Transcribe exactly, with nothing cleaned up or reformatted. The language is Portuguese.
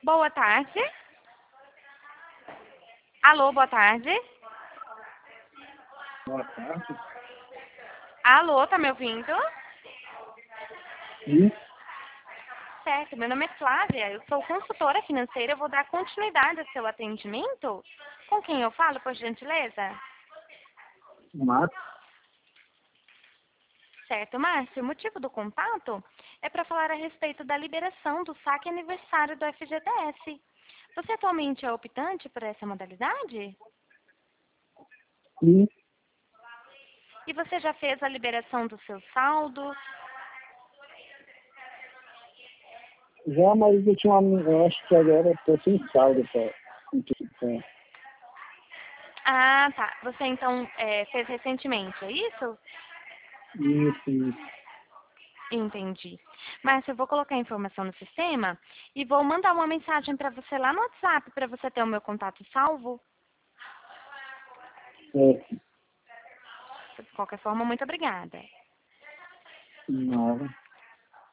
Boa tarde. Alô, boa tarde. Boa tarde. Alô, tá me ouvindo? Sim. Certo, meu nome é Flávia, eu sou consultora financeira, eu vou dar continuidade ao seu atendimento. Com quem eu falo, por gentileza? Marcos. Certo, Márcio, o motivo do contato é para falar a respeito da liberação do saque aniversário do F G T S. Você atualmente é optante por essa modalidade? Sim. E você já fez a liberação do seu saldo? Já, mas eu tinha uma. Eu acho que agora eu tô sem saldo pra antecipar. Ah, tá. Você então é, fez recentemente, é isso? Isso, isso. Entendi. Márcio, eu vou colocar a informação no sistema e vou mandar uma mensagem para você lá no WhatsApp para você ter o meu contato salvo. Certo. De qualquer forma, muito obrigada. Nada.